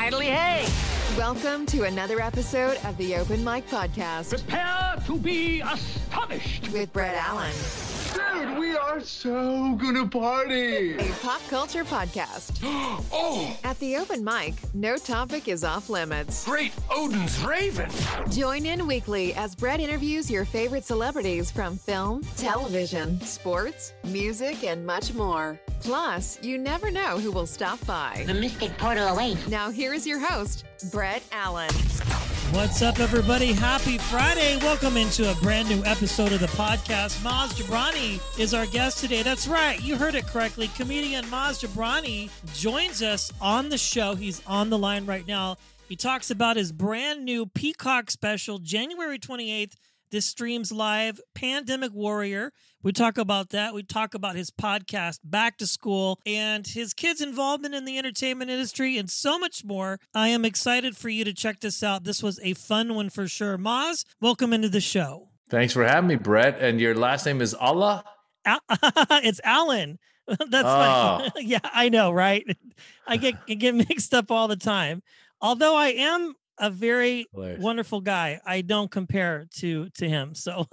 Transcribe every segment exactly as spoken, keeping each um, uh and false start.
idly hay. Welcome to another episode of the Open Mic Podcast. Prepare to be astonished. With Brett Allen. Dude, we are so gonna party. A pop culture podcast. Oh! At the Open Mic, no topic is off limits. Great Odin's Raven. Join in weekly as Brett interviews your favorite celebrities from film, television, sports, music, and much more. Plus, you never know who will stop by. The mystic portal awaits. Now here's your host, Brett Allen. What's up, everybody? Happy Friday. Welcome into a brand new episode of the podcast. Maz Jobrani is our guest today. That's right. You heard it correctly. Comedian Maz Jobrani joins us on the show. He's on the line right now. He talks about his brand new Peacock special, January twenty-eighth. This streams live, Pandemic Warrior. We talk about that. We talk about his podcast, Back to School, and his kids' involvement in the entertainment industry, and so much more. I am excited for you to check this out. This was a fun one for sure. Maz, welcome into the show. Thanks for having me, Brett. And your last name is Allah? Al- it's Allen. That's oh. like, yeah, I know, right? I get, I get mixed up all the time. Although I am a very Hilarious. wonderful guy. I don't compare to to him. So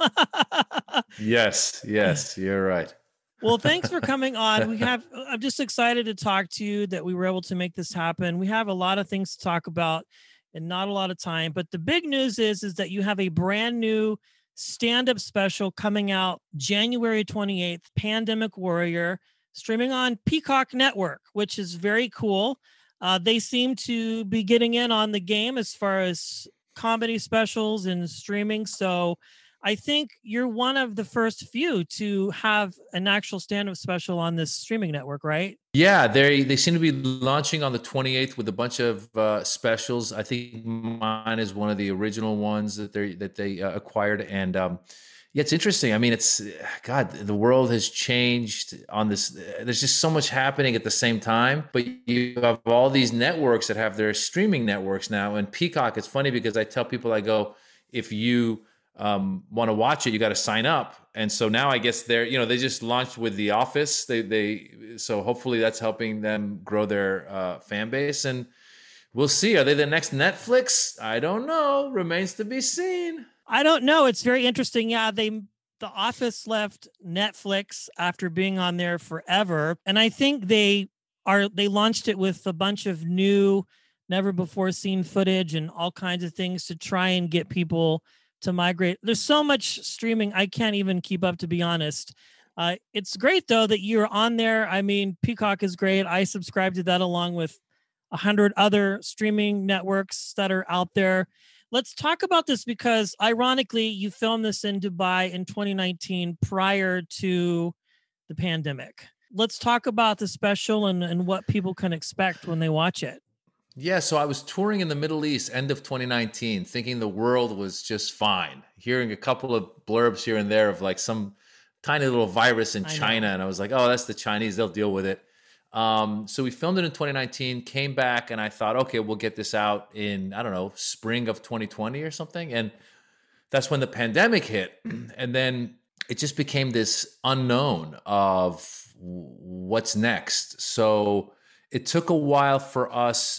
yes, yes, you're right. Well, thanks for coming on. We have I'm just excited to talk to you that we were able to make this happen. We have a lot of things to talk about and not a lot of time. But the big news is is that you have a brand new stand-up special coming out January twenty-eighth, Pandemic Warrior, streaming on Peacock Network, which is very cool. Uh, they seem to be getting in on the game as far as comedy specials and streaming. So I think you're one of the first few to have an actual stand-up special on this streaming network, right? Yeah, they they seem to be launching on the twenty-eighth with a bunch of uh, specials. I think mine is one of the original ones that they that they uh, acquired, and um, yeah, it's interesting. I mean, it's, God, the world has changed on this. There's just so much happening at the same time, but you have all these networks that have their streaming networks now. And Peacock, it's funny because I tell people, I go, if you um, want to watch it, you got to sign up. And so now I guess they're, you know, they just launched with The Office. They, they, so hopefully that's helping them grow their uh, fan base. And we'll see. Are they the next Netflix? I don't know. Remains to be seen. I don't know. It's very interesting. Yeah, they The Office left Netflix after being on there forever, and I think they are they launched it with a bunch of new, never before seen footage and all kinds of things to try and get people to migrate. There's so much streaming I can't even keep up, to be honest. Uh, it's great though that you're on there. I mean, Peacock is great. I subscribe to that along with a hundred other streaming networks that are out there. Let's talk about this because, ironically, you filmed this in Dubai in twenty nineteen prior to the pandemic. Let's talk about the special and, and what people can expect when they watch it. Yeah, so I was touring in the Middle East end of twenty nineteen, thinking the world was just fine. Hearing a couple of blurbs here and there of like some tiny little virus in China. And I was like, oh, that's the Chinese. They'll deal with it. Um, so we filmed it in twenty nineteen, came back, and I thought, okay, we'll get this out in, I don't know, spring of twenty twenty or something. And that's when the pandemic hit. And then it just became this unknown of what's next. So it took a while for us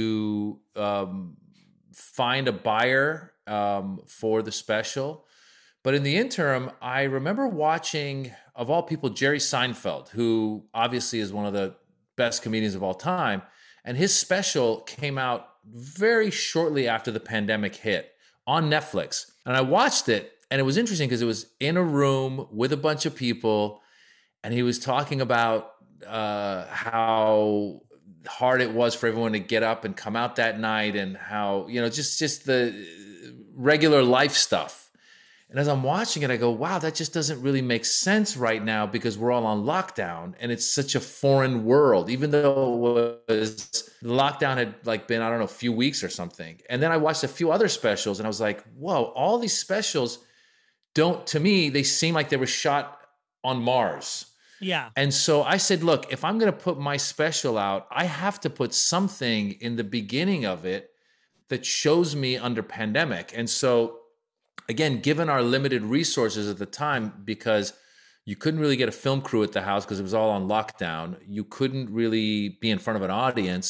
to um, find a buyer um, for the special. But in the interim, I remember watching, of all people, Jerry Seinfeld, who obviously is one of the best comedians of all time. And his special came out very shortly after the pandemic hit on Netflix. And I watched it, and it was interesting because it was in a room with a bunch of people, and he was talking about uh, how hard it was for everyone to get up and come out that night, and how, you know, just, just the regular life stuff. And as I'm watching it, I go, wow, that just doesn't really make sense right now because we're all on lockdown and it's such a foreign world, even though it was, the lockdown had like been, I don't know, a few weeks or something. And then I watched a few other specials and I was like, whoa, all these specials don't, to me, they seem like they were shot on Mars. Yeah. And so I said, look, if I'm going to put my special out, I have to put something in the beginning of it that shows me under pandemic. And so again, given our limited resources at the time, because you couldn't really get a film crew at the house because it was all on lockdown, you couldn't really be in front of an audience.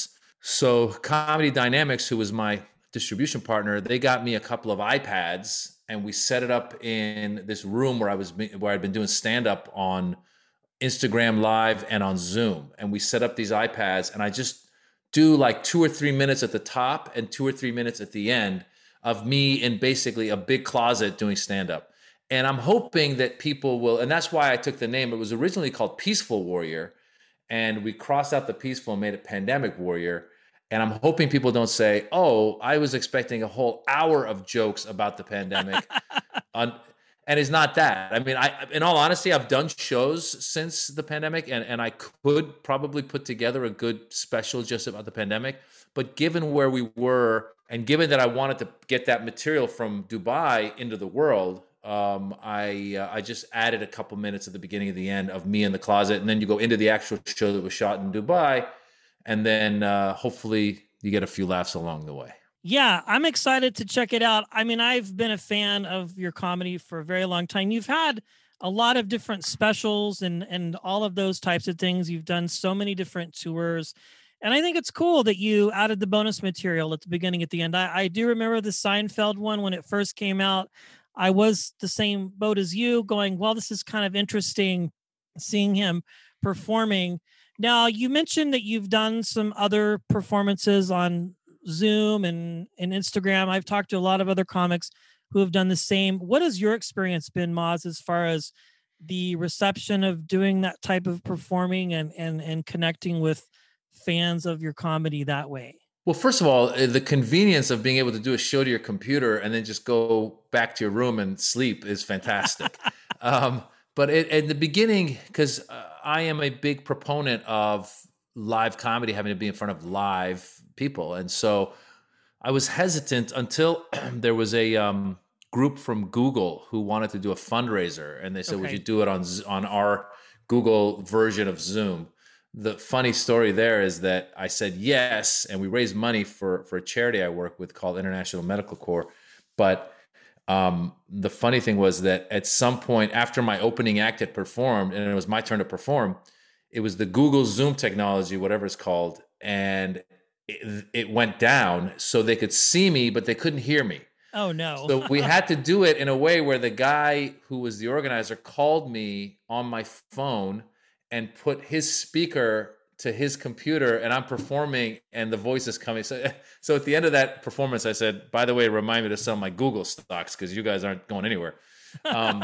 So Comedy Dynamics, who was my distribution partner, they got me a couple of iPads, and we set it up in this room where I was where I'd been doing stand up on Instagram Live and on Zoom. And we set up these iPads, and I just do like two or three minutes at the top and two or three minutes at the end of me in basically a big closet doing stand up. And I'm hoping that people will, and that's why I took the name. It was originally called Peaceful Warrior, and we crossed out the peaceful and made it Pandemic Warrior. And I'm hoping people don't say, oh, I was expecting a whole hour of jokes about the pandemic. On, and it's not that. I mean, I, in all honesty, I've done shows since the pandemic, and, and I could probably put together a good special just about the pandemic. But given where we were, and given that I wanted to get that material from Dubai into the world, um, I uh, I just added a couple minutes at the beginning and the end of me in the closet. And then you go into the actual show that was shot in Dubai. And then uh, hopefully you get a few laughs along the way. Yeah, I'm excited to check it out. I mean, I've been a fan of your comedy for a very long time. You've had a lot of different specials and and all of those types of things. You've done so many different tours. And I think it's cool that you added the bonus material at the beginning, at the end. I, I do remember the Seinfeld one when it first came out. I was the same boat as you, going, well, this is kind of interesting seeing him performing. Now, you mentioned that you've done some other performances on Zoom and, and Instagram. I've talked to a lot of other comics who have done the same. What has your experience been, Moz, as far as the reception of doing that type of performing and, and, and connecting with fans of your comedy that way? Well, first of all, the convenience of being able to do a show to your computer and then just go back to your room and sleep is fantastic. um, but it, at the beginning, because uh, I am a big proponent of live comedy having to be in front of live people. And so I was hesitant until there was a um, group from Google who wanted to do a fundraiser. And they said, okay, would you do it on on our Google version of Zoom? The funny story there is that I said yes, and we raised money for, for a charity I work with called International Medical Corps. But um, the funny thing was that at some point after my opening act had performed, and it was my turn to perform, it was the Google Zoom technology, whatever it's called, and it, it went down so they could see me, but they couldn't hear me. Oh, no. So we had to do it in a way where the guy who was the organizer called me on my phone and put his speaker to his computer, and I'm performing and the voice is coming. So, so at the end of that performance, I said, by the way, remind me to sell my Google stocks because you guys aren't going anywhere. Um,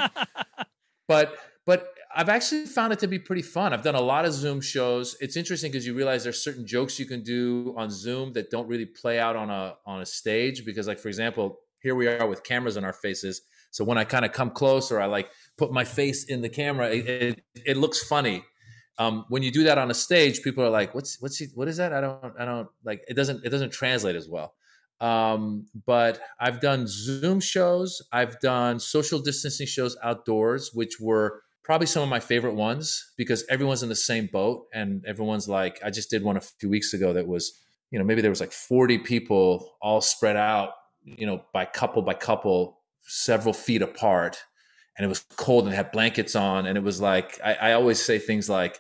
but but I've actually found it to be pretty fun. I've done a lot of Zoom shows. It's interesting because you realize there's certain jokes you can do on Zoom that don't really play out on a on a stage. Because, like, for example, here we are with cameras on our faces. So when I kind of come close or I like put my face in the camera, it, it, it looks funny. Um, when you do that on a stage, people are like, "What's what's he, what is that?" I don't I don't like it. Doesn't it doesn't translate as well. Um, but I've done Zoom shows. I've done social distancing shows outdoors, which were probably some of my favorite ones because everyone's in the same boat and everyone's like, I just did one a few weeks ago that was, you know, maybe there was like forty people all spread out, you know, by couple by couple, several feet apart. And it was cold and had blankets on. And it was like, I, I always say things like,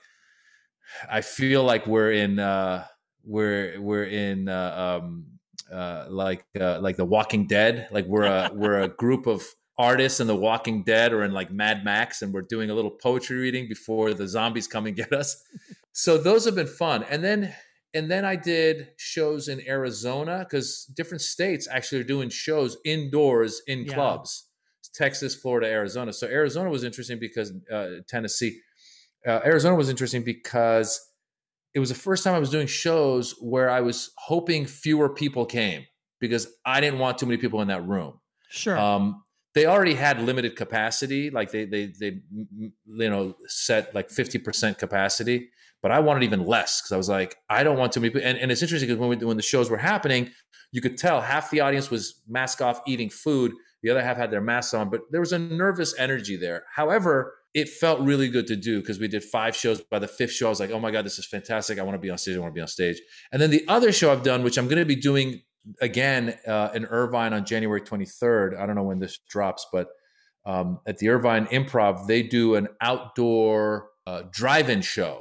I feel like we're in, uh, we're, we're in, uh, um, uh, like, uh, like The Walking Dead. Like we're a, we're a group of artists in The Walking Dead or in like Mad Max, and we're doing a little poetry reading before the zombies come and get us. So those have been fun. And then, and then I did shows in Arizona because different states actually are doing shows indoors in yeah. clubs. Texas, Florida, Arizona. So Arizona was interesting because uh, Tennessee, uh, Arizona was interesting because it was the first time I was doing shows where I was hoping fewer people came because I didn't want too many people in that room. Sure. Um, they already had limited capacity. Like they, they, they, you know, set like fifty percent capacity, but I wanted even less because I was like, I don't want too many people. And, and it's interesting because when we, when the shows were happening, you could tell half the audience was mask off eating food. The other half had their masks on, but there was a nervous energy there. However, it felt really good to do because we did five shows. By the fifth show, I was like, oh my God, this is fantastic. I want to be on stage. I want to be on stage. And then the other show I've done, which I'm going to be doing again uh, in Irvine on January twenty-third. I don't know when this drops, but um, at the Irvine Improv, they do an outdoor uh, drive-in show.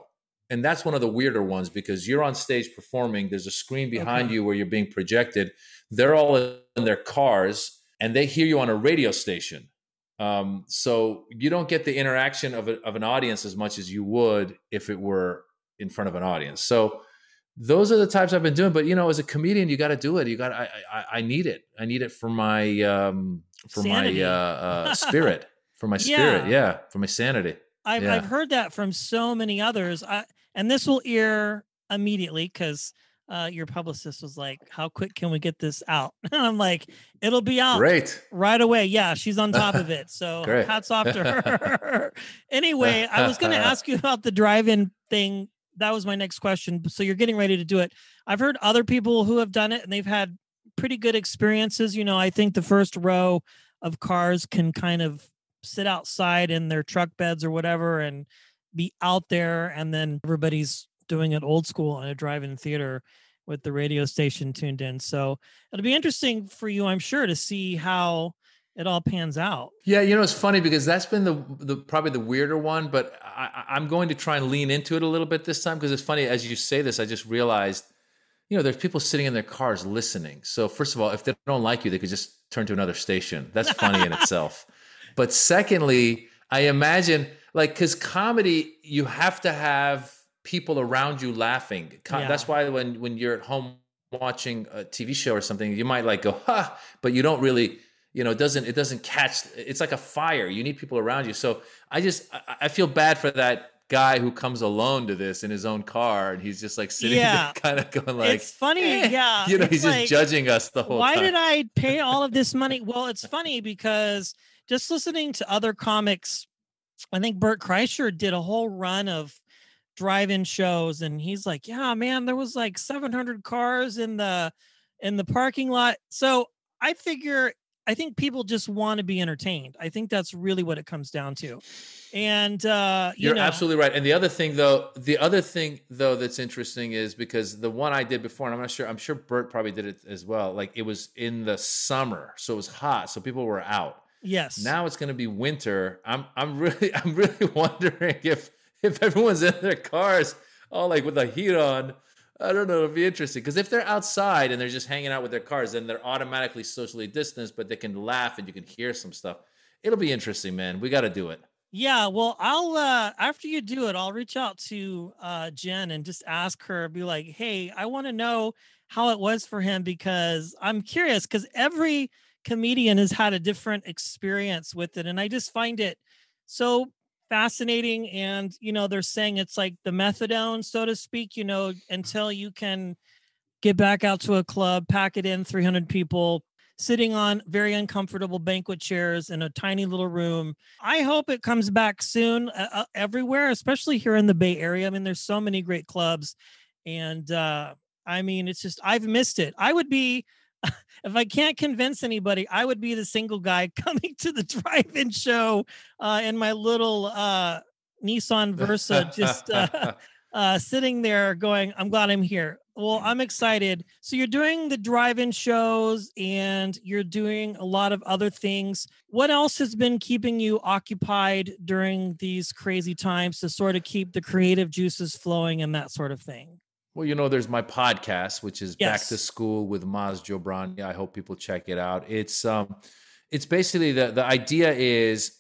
And that's one of the weirder ones because you're on stage performing. There's a screen behind okay. you where you're being projected. They're all in their cars and they hear you on a radio station. Um, so you don't get the interaction of, a, of an audience as much as you would if it were in front of an audience. So those are the types I've been doing. But, you know, as a comedian, you got to do it. You got I, I I need it. I need it for my um, for sanity. my uh, uh, spirit, for my spirit. Yeah. yeah, for my sanity. I've, yeah. I've heard that from so many others. I, and this will air immediately because uh, your publicist was like, how quick can we get this out? And I'm like, it'll be out Great. right away. Yeah, she's on top of it. So hats off to her. Anyway, I was going to ask you about the drive-in thing. That was my next question. So you're getting ready to do it. I've heard other people who have done it and they've had pretty good experiences. You know, I think the first row of cars can kind of sit outside in their truck beds or whatever and be out there. And then everybody's doing it old school in a drive-in theater with the radio station tuned in. So it'll be interesting for you, I'm sure, to see how it all pans out. Yeah, you know, it's funny because that's been the the probably the weirder one, but I, I'm going to try and lean into it a little bit this time because it's funny. As you say this, I just realized, you know, there's people sitting in their cars listening. So first of all, if they don't like you, they could just turn to another station. That's funny in itself. But secondly, I imagine, like, because comedy, you have to have people around you laughing. Com- yeah. That's why when, when you're at home watching a T V show or something, you might like go, ha, but you don't really, you know, it doesn't, it doesn't catch, it's like a fire. You need people around you. So I just, I, I feel bad for that guy who comes alone to this in his own car and he's just like sitting yeah. there kind of going like, it's funny. Eh. Yeah. You know, it's he's like, just judging us the whole why time. Why did I pay all of this money? Well, it's funny because just listening to other comics, I think Bert Kreischer did a whole run of drive-in shows and he's like, yeah, man, there was like seven hundred cars in the, in the parking lot. So I figure, I think people just want to be entertained. I think that's really what it comes down to. And uh, you you're know. absolutely right. And the other thing though, the other thing though, that's interesting is because the one I did before, and I'm not sure, I'm sure Bert probably did it as well. Like it was in the summer, so it was hot. So people were out. Yes. Now it's going to be winter. I'm, I'm really, I'm really wondering if, if everyone's in their cars, all like with the heat on. I don't know. It'd be interesting because if they're outside and they're just hanging out with their cars, then they're automatically socially distanced, but they can laugh and you can hear some stuff. It'll be interesting, man. We got to do it. Yeah. Well, I'll, uh, after you do it, I'll reach out to uh, Jen and just ask her, be like, hey, I want to know how it was for him because I'm curious because every comedian has had a different experience with it. And I just find it so fascinating. And, you know, they're saying it's like the methadone, so to speak, you know, until you can get back out to a club, pack it in three hundred people sitting on very uncomfortable banquet chairs in a tiny little room. I hope it comes back soon uh, everywhere, especially here in the Bay Area. I mean, there's so many great clubs and uh, I mean, it's just, I've missed it. I would be, if I can't convince anybody, I would be the single guy coming to the drive-in show uh, in my little uh, Nissan Versa, just uh, uh, sitting there going, I'm glad I'm here. Well, I'm excited. So you're doing the drive-in shows and you're doing a lot of other things. What else has been keeping you occupied during these crazy times to sort of keep the creative juices flowing and that sort of thing? Well, you know, there's my podcast, which is yes. Back to School with Maz Jobrani. I hope people check it out. It's um, it's basically the the idea is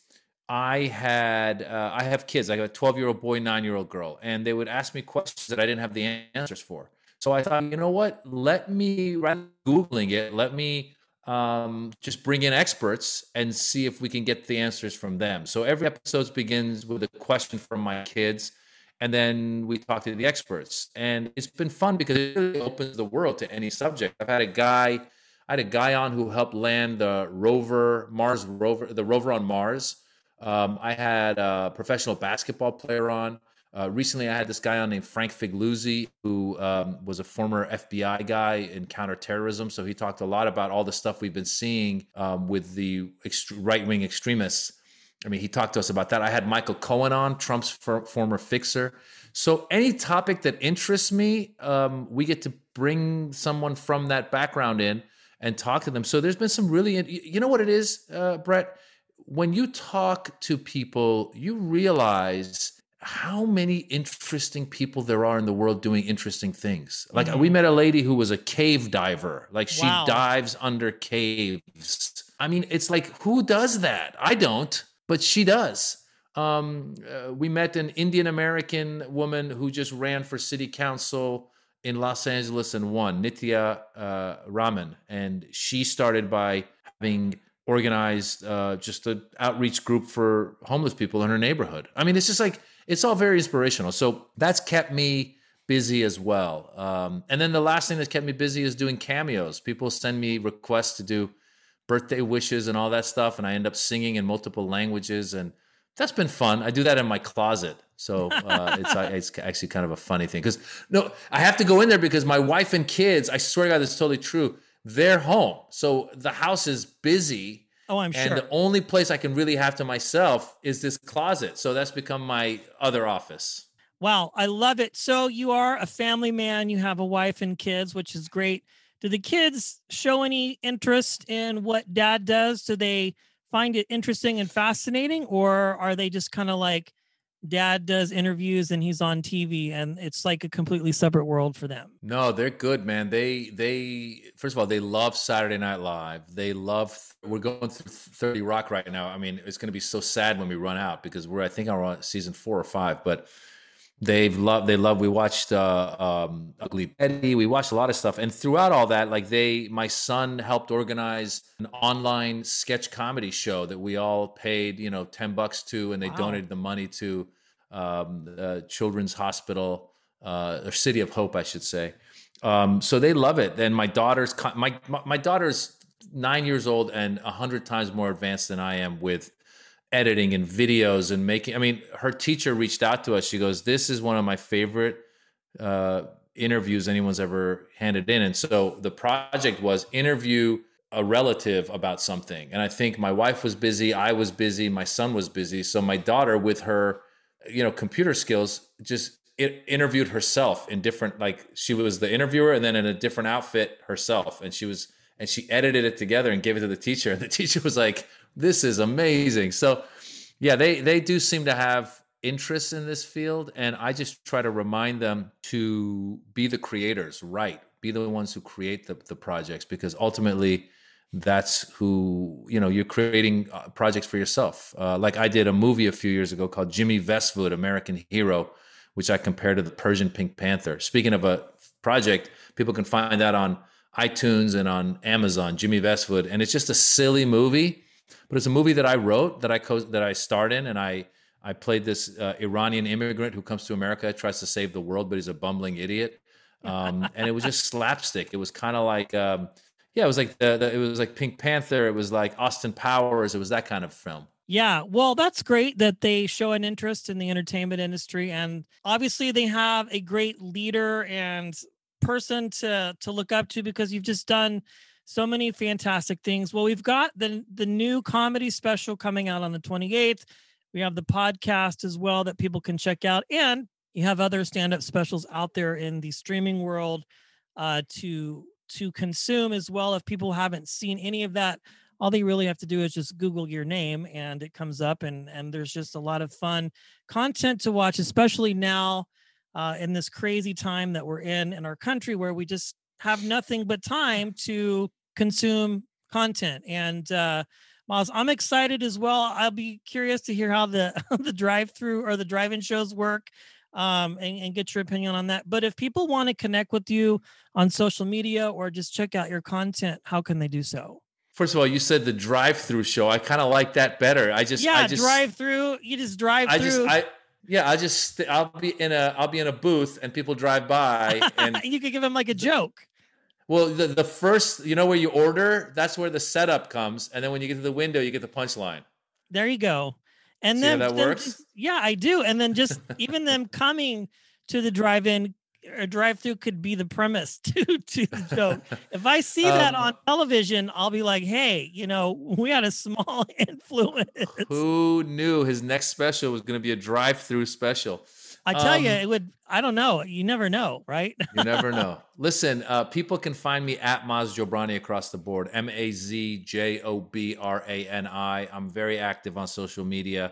I had uh, I have kids. I got a twelve-year-old boy, nine-year-old girl, and they would ask me questions that I didn't have the answers for. So I thought, you know what? Let me, rather than Googling it, let me um, just bring in experts and see if we can get the answers from them. So every episode begins with a question from my kids. And then we talk to the experts, and it's been fun because it really opens the world to any subject. I've had a guy, I had a guy on who helped land the rover, Mars rover, the rover on Mars. Um, I had a professional basketball player on. Uh, recently, I had this guy on named Frank Figluzzi, who um, was a former F B I guy in counterterrorism. So he talked a lot about all the stuff we've been seeing um, with the ext- right-wing extremists. I mean, he talked to us about that. I had Michael Cohen on, Trump's for, former fixer. So any topic that interests me, um, we get to bring someone from that background in and talk to them. So there's been some really, you know what it is, uh, Brett? When you talk to people, you realize how many interesting people there are in the world doing interesting things. Like Mhm. we met a lady who was a cave diver. Like she Wow. dives under caves. I mean, it's like, who does that? I don't, but she does. Um, uh, we met an Indian American woman who just ran for city council in Los Angeles and won, Nitya uh, Raman. And she started by having organized uh, just an outreach group for homeless people in her neighborhood. I mean, it's just like, it's all very inspirational. So that's kept me busy as well. Um, and then the last thing that's kept me busy is doing cameos. People send me requests to do birthday wishes and all that stuff, and I end up singing in multiple languages, and that's been fun. I do that in my closet. So uh, it's, it's actually kind of a funny thing. Because, no, I have to go in there because my wife and kids, I swear to God, this is totally true, they're home. So the house is busy. Oh, I'm and sure. the only place I can really have to myself is this closet. So that's become my other office. Wow, I love it. So you are a family man. You have a wife and kids, which is great. Do the kids show any interest in what dad does? Do they find it interesting and fascinating? Or are they just kind of like, dad does interviews and he's on T V and it's like a completely separate world for them? No, they're good, man. They, they, first of all, they love Saturday Night Live. They love, we're going through thirty Rock right now. I mean, it's going to be so sad when we run out because we're, I think, we're on season four or five, but they've loved, they love, we watched uh, um, Ugly Betty. We watched a lot of stuff. And throughout all that, like they, my son helped organize an online sketch comedy show that we all paid, you know, ten bucks to, and they Wow. donated the money to um, the Children's Hospital, uh, or City of Hope, I should say. Um, so they love it. And my daughter's, my, my, my daughter's nine years old and a hundred times more advanced than I am with editing and videos and making, I mean, her teacher reached out to us. She goes, this is one of my favorite uh, interviews anyone's ever handed in. And so the project was interview a relative about something. And I think my wife was busy. I was busy. My son was busy. So my daughter, with her, you know, computer skills, just it interviewed herself in different, like she was the interviewer and then in a different outfit herself. And she was, and she edited it together and gave it to the teacher. And the teacher was like, this is amazing. So yeah, they, they do seem to have interest in this field. And I just try to remind them to be the creators, right? Be the ones who create the, the projects, because ultimately that's who, you know, you're creating projects for yourself. Uh, like I did a movie a few years ago called Jimmy Westwood, American Hero, which I compared to the Persian Pink Panther. Speaking of a project, people can find that on iTunes and on Amazon, Jimmy Westwood. And it's just a silly movie, but it's a movie that I wrote, that I co- that I starred in, and I I played this uh, Iranian immigrant who comes to America, tries to save the world, but he's a bumbling idiot. Um, and it was just slapstick. It was kind of like, um, yeah, it was like the, the, it was like Pink Panther. It was like Austin Powers. It was that kind of film. Yeah, well, that's great that they show an interest in the entertainment industry, and obviously they have a great leader and person to to look up to, because you've just done so many fantastic things. Well, we've got the the new comedy special coming out on the twenty-eighth. We have the podcast as well that people can check out, and you have other stand-up specials out there in the streaming world uh, to to consume as well. If people haven't seen any of that, all they really have to do is just Google your name and it comes up, and, and there's just a lot of fun content to watch, especially now uh, in this crazy time that we're in in our country, where we just have nothing but time to consume content. And uh, Miles, I'm excited as well. I'll be curious to hear how the, the drive-through or the drive-in shows work. Um, and, and get your opinion on that. But if people want to connect with you on social media or just check out your content, how can they do so? First of all, you said the drive-through show. I kind of like that better. I just, yeah, I just, drive-through. You just drive I through. just, I, yeah, I just, I'll be in a, I'll be in a booth and people drive by, and you could give them like a joke. Well, the the first, you know, where you order, that's where the setup comes, and then when you get to the window, you get the punchline. There you go. And See then how that then works? just- yeah, I do. And then just even them coming to the drive-in or drive-through could be the premise to to the joke. If I see that Um, on television, I'll be like, hey, you know, we had a small influence. Who knew his next special was going to be a drive-through special? I tell Um, you, it would. I don't know. You never know, right? You never know. Listen, uh, people can find me at Maz Jobrani across the board. M A Z J O B R A N I. I'm very active on social media.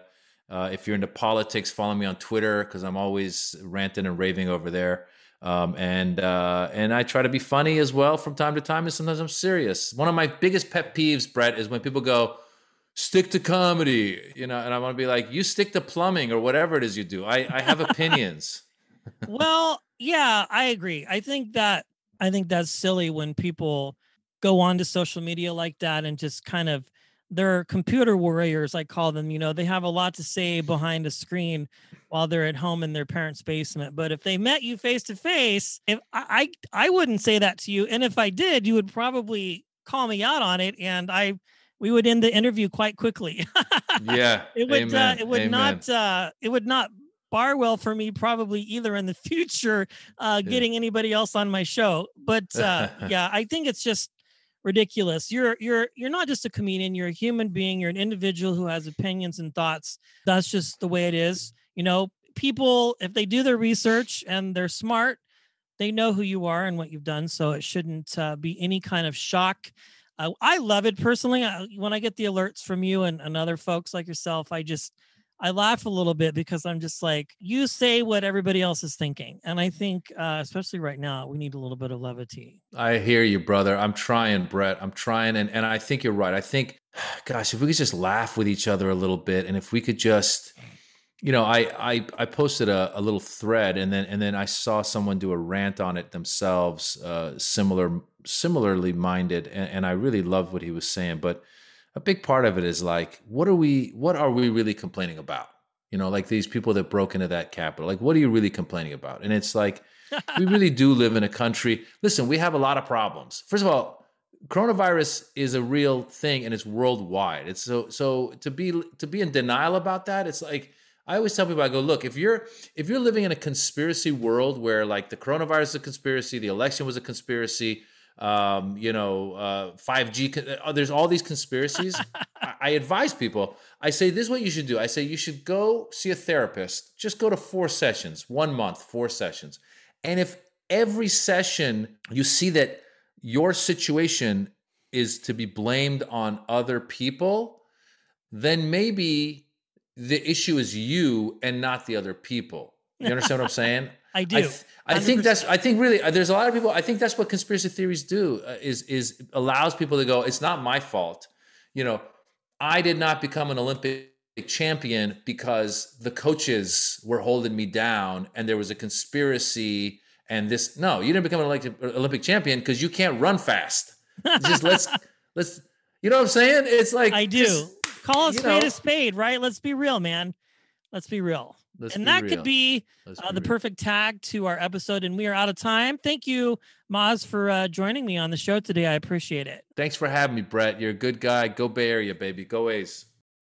Uh, if you're into politics, follow me on Twitter because I'm always ranting and raving over there. Um, and uh, and I try to be funny as well from time to time, and sometimes I'm serious. One of my biggest pet peeves, Brett, is when people go, stick to comedy, you know, and I want to be like, you stick to plumbing or whatever it is you do. I, I have opinions. Well, yeah, I agree. I think that I think that's silly when people go on to social media like that and just kind of, they're computer warriors, I call them. You know, they have a lot to say behind a screen while they're at home in their parents' basement. But if they met you face to face, if I, I I wouldn't say that to you, and if I did, you would probably call me out on it, and I we would end the interview quite quickly. Yeah, it would uh, it would Amen. not uh, it would not bar well for me probably either in the future uh, getting yeah. anybody else on my show. But uh, yeah, I think it's just ridiculous. You're you're you're not just a comedian, you're a human being, you're an individual who has opinions and thoughts. That's just the way it is. You know, people, if they do their research and they're smart, they know who you are and what you've done, so it shouldn't uh, be any kind of shock. uh, I love it personally. I, when I get the alerts from you and, and other folks like yourself, I just I laugh a little bit because I'm just like, you say what everybody else is thinking. And I think, uh, especially right now, we need a little bit of levity. I hear you, brother. I'm trying, Brett. I'm trying. And, and I think you're right. I think, gosh, if we could just laugh with each other a little bit, and if we could just, you know, I I, I posted a, a little thread, and then and then I saw someone do a rant on it themselves, uh, similar, similarly minded. And, and I really loved what he was saying. But a big part of it is like, what are we, what are we really complaining about? You know, like these people that broke into that Capitol, like, what are you really complaining about? And it's like, we really do live in a country. Listen, we have a lot of problems. First of all, coronavirus is a real thing and it's worldwide. It's so, so to be, to be in denial about that, it's like, I always tell people, I go, look, if you're, if you're living in a conspiracy world where like the coronavirus is a conspiracy, the election was a conspiracy, Um, you know, uh, five G, uh, there's all these conspiracies. I, I advise people, I say, this is what you should do. I say, you should go see a therapist. Just go to four sessions, one month, four sessions. And if every session you see that your situation is to be blamed on other people, then maybe the issue is you and not the other people. You understand what I'm saying? I do. I, th- I think that's, I think really, there's a lot of people, I think that's what conspiracy theories do, uh, is, is allows people to go, it's not my fault. You know, I did not become an Olympic champion because the coaches were holding me down and there was a conspiracy and this, no, you didn't become an Olympic champion because you can't run fast. Just let's, let's, you know what I'm saying? It's like, I do. Just, call a spade know, a spade, right? Let's be real, man. Let's be real. Let's and be that real. could be, uh, be the real. perfect tag to our episode. And we are out of time. Thank you, Maz, for uh, joining me on the show today. I appreciate it. Thanks for having me, Brett. You're a good guy. Go Bay Area, baby. Go A's.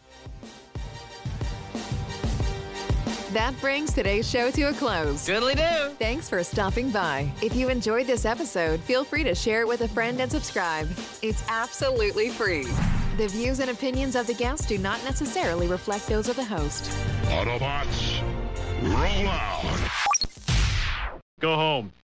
That brings today's show to a close. Doodly-doo. Thanks for stopping by. If you enjoyed this episode, feel free to share it with a friend and subscribe. It's absolutely free. The views and opinions of the guests do not necessarily reflect those of the host. Autobots, roll out. Go home.